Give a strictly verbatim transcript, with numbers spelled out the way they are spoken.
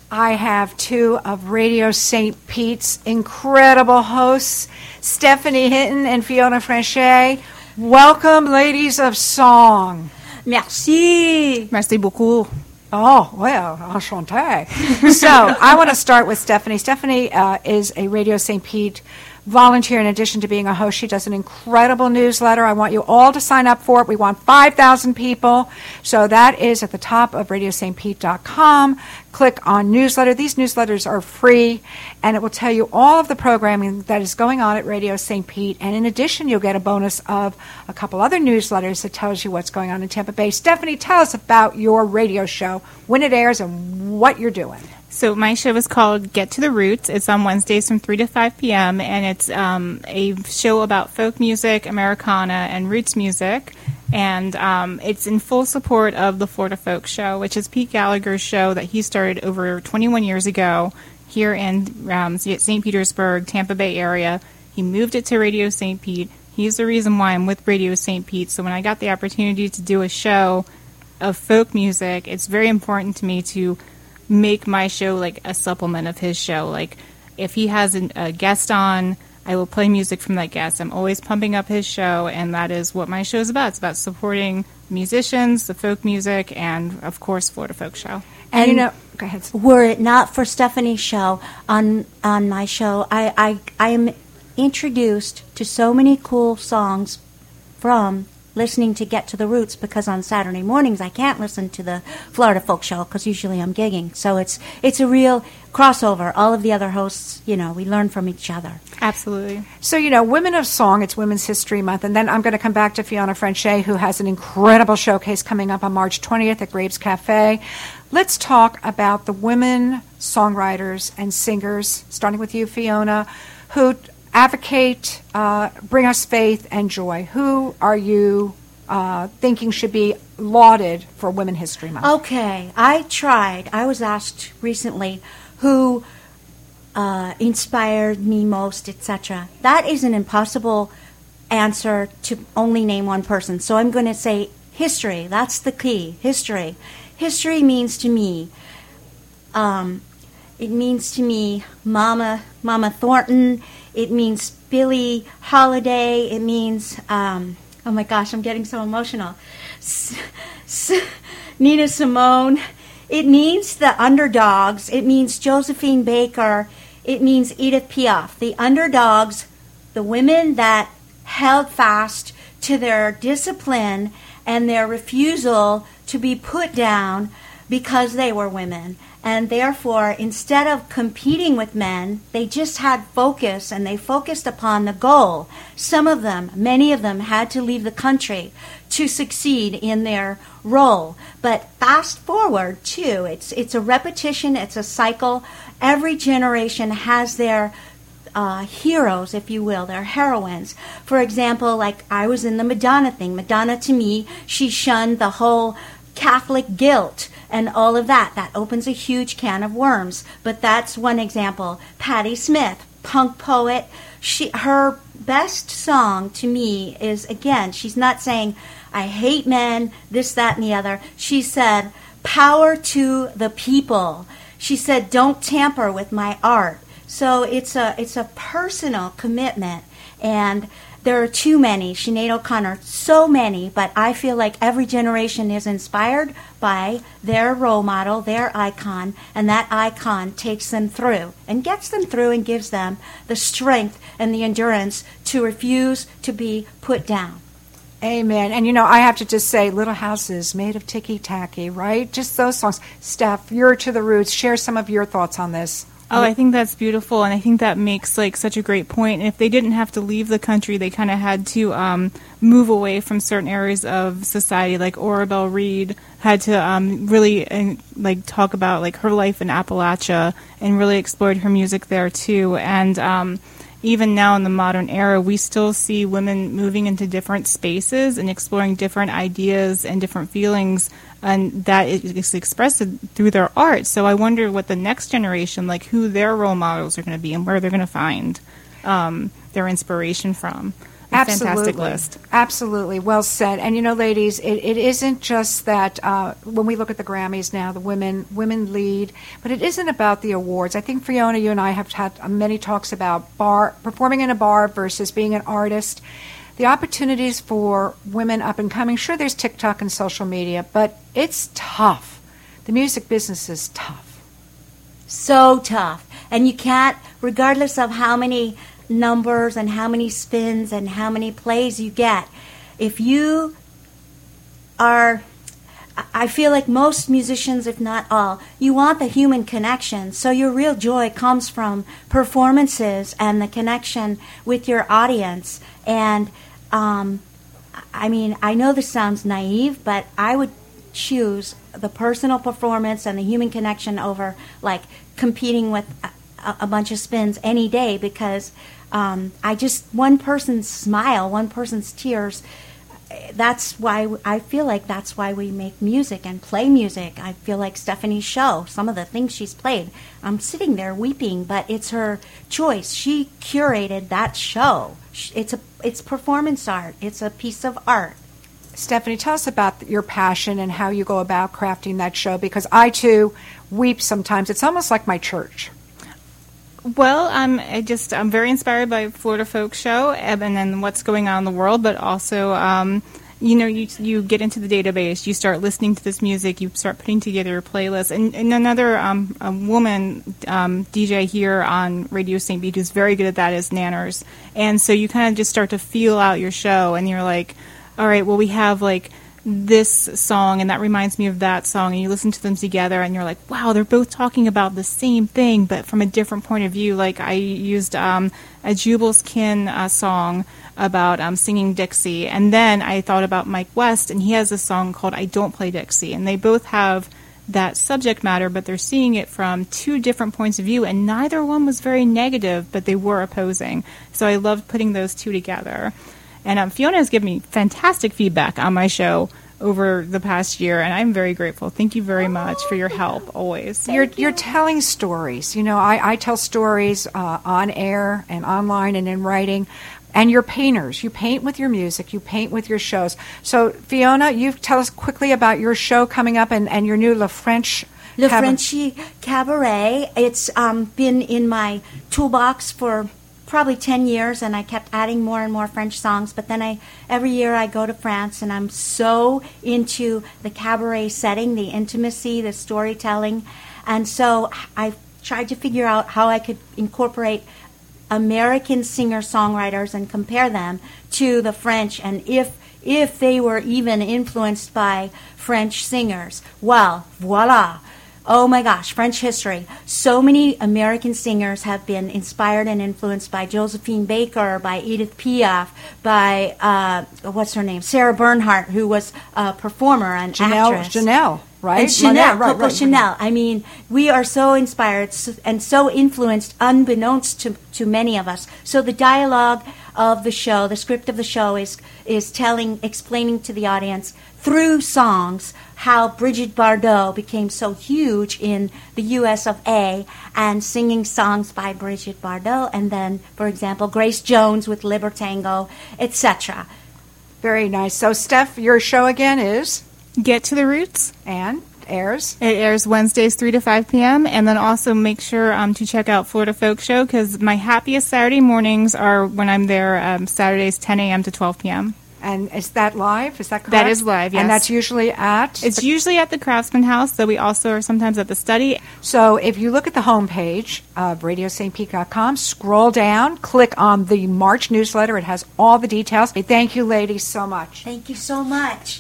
I have two of Radio Saint Pete's incredible hosts, Stephanie Hinton and Fiona Franchet. Welcome, ladies of song. Merci. Merci beaucoup. Oh, well, enchanté. So I want to start with Stephanie. Stephanie uh, is a Radio Saint Pete volunteer. In addition to being a host, she does an incredible newsletter. I want you all to sign up for it. We want five thousand people. So that is at the top of radio saint pete dot com. Click on newsletter. These newsletters are free, and it will tell you all of the programming that is going on at Radio Saint Pete. And in addition, you'll get a bonus of a couple other newsletters that tells you what's going on in Tampa Bay. Stephanie, tell us about your radio show, when it airs, and what you're doing. So my show is called Get to the Roots. It's on Wednesdays from three to five p.m., and it's um, a show about folk music, Americana, and roots music. And um, it's in full support of the Florida Folk Show, which is Pete Gallagher's show that he started over twenty-one years ago here in um, Saint Petersburg, Tampa Bay area. He moved it to Radio Saint Pete. He's the reason why I'm with Radio Saint Pete. So when I got the opportunity to do a show of folk music, it's very important to me to make my show like a supplement of his show. Like if he has an, a guest on, I will play music from that guest. I'm always pumping up his show, and that is what my show is about. It's about supporting musicians, the folk music, and of course Florida Folk Show. And, and you know, go ahead. Were it not for Stephanie's show on on my show, I, I I am introduced to so many cool songs from listening to Get to the Roots, because on Saturday mornings I can't listen to the Florida Folk Show because usually I'm gigging. So it's it's a real crossover. All of the other hosts, you know, we learn from each other. Absolutely. So, you know, Women of Song, it's Women's History Month, and then I'm going to come back to Fiona Franchet, who has an incredible showcase coming up on March twentieth at Graves Cafe. Let's talk about the women songwriters and singers, starting with you, Fiona, who advocate, uh, bring us faith and joy. Who are you uh, thinking should be lauded for Women History Month? Okay, I tried. I was asked recently who uh, inspired me most, et cetera. That is an impossible answer to only name one person. So I'm going to say history. That's the key. History. History means to me, um, it means to me Mama, Mama Thornton. It means Billie Holiday. It means, um, oh my gosh, I'm getting so emotional. S- S- Nina Simone. It means the underdogs. It means Josephine Baker. It means Edith Piaf. The underdogs, the women that held fast to their discipline and their refusal to be put down because they were women. And therefore, instead of competing with men, they just had focus, and they focused upon the goal. Some of them, many of them, had to leave the country to succeed in their role. But fast forward, too, it's it's a repetition, it's a cycle. Every generation has their uh, heroes, if you will, their heroines. For example, like I was in the Madonna thing. Madonna, to me, she shunned the whole Catholic guilt and all of that. That opens a huge can of worms. But that's one example. Patti Smith, punk poet. She, her best song to me is, again, she's not saying, I hate men, this, that, and the other. She said, power to the people. She said, don't tamper with my art. So it's a it's a personal commitment. And there are too many. Sinead O'Connor, so many, but I feel like every generation is inspired by their role model, their icon, and that icon takes them through and gets them through and gives them the strength and the endurance to refuse to be put down. Amen. And, you know, I have to just say, Little Houses Made of Ticky-Tacky, right? Just those songs. Steph, you're to the roots. Share some of your thoughts on this. Oh, I think that's beautiful, and I think that makes like such a great point. And if they didn't have to leave the country, they kind of had to um, move away from certain areas of society. Like Orabelle Reed had to um, really uh, like talk about like her life in Appalachia and really explored her music there too. And um, even now in the modern era, we still see women moving into different spaces and exploring different ideas and different feelings, and that is expressed through their art. So I wonder what the next generation, like who their role models are going to be and where they're going to find um, their inspiration from. a Absolutely. fantastic list. Absolutely. Well said. And, you know, ladies, it, it isn't just that uh, when we look at the Grammys now, the women women lead, but it isn't about the awards. I think, Fiona, you and I have had many talks about bar performing in a bar versus being an artist. The opportunities for women up and coming, sure, there's TikTok and social media, but it's tough. The music business is tough. So tough. And you can't, regardless of how many numbers and how many spins and how many plays you get, if you are, I feel like most musicians, if not all, you want the human connection. So your real joy comes from performances and the connection with your audience. And um, I mean, I know this sounds naive, but I would choose the personal performance and the human connection over like competing with a, a bunch of spins any day, because um, I just, one person's smile, one person's tears, that's why I feel like that's why we make music and play music. I feel like Stephanie's show, some of the things she's played, I'm sitting there weeping, but it's her choice. She curated that show. It's a it's performance art. It's a piece of art. Stephanie, tell us about your passion and how you go about crafting that show, because I, too, weep sometimes. It's almost like my church. Well, um, I just I'm very inspired by Florida Folk Show and then what's going on in the world, but also, um, you know, you you get into the database, you start listening to this music, you start putting together a playlist. And, and another um, a woman um, D J here on Radio Saint Bede who's very good at that is Nanners. And so you kind of just start to feel out your show, and you're like, all right, well, we have like this song, and that reminds me of that song, and you listen to them together, and you're like, wow, they're both talking about the same thing, but from a different point of view. Like, I used um, a Jubal's Kin uh, song about um, singing Dixie, and then I thought about Mike West, and he has a song called I Don't Play Dixie, and they both have that subject matter, but they're seeing it from two different points of view, and neither one was very negative, but they were opposing. So I loved putting those two together. And um, Fiona has given me fantastic feedback on my show over the past year, and I'm very grateful. Thank you very much for your help, always. You're, you're telling stories. You know, I, I tell stories uh, on air and online and in writing, and you're painters. You paint with your music. You paint with your shows. So, Fiona, you tell us quickly about your show coming up and, and your new Le French Le Cab- Frenchy Cabaret. It's um, been in my toolbox for probably ten years, and I kept adding more and more French songs. But then I every year I go to France, and I'm so into the cabaret setting, the intimacy, the storytelling. And so I tried to figure out how I could incorporate American singer-songwriters and compare them to the French, and if if they were even influenced by French singers. Well, voila. Oh my gosh, French history. So many American singers have been inspired and influenced by Josephine Baker, by Edith Piaf, by, uh, what's her name, Sarah Bernhardt, who was a performer and Janelle, actress. Janelle, right? And Chanel, Monet, right, Coco right, Chanel. I mean, we are so inspired s- and so influenced, unbeknownst to, to many of us. So the dialogue of the show, the script of the show is is telling, explaining to the audience through songs how Brigitte Bardot became so huge in the U S of A, and singing songs by Brigitte Bardot, and then, for example, Grace Jones with Libertango, et cetera. Very nice. So, Steph, your show again is? Get to the Roots. And airs? It airs Wednesdays three to five p.m. And then also make sure um, to check out Florida Folk Show, because my happiest Saturday mornings are when I'm there, um, Saturdays ten a.m. to twelve p.m. And is that live? Is that correct? That is live, yes. And that's usually at? It's the- usually at the Craftsman House, though we also are sometimes at the Study. So if you look at the homepage of radio saint pete dot com, scroll down, click on the March newsletter. It has all the details. Thank you, ladies, so much. Thank you so much.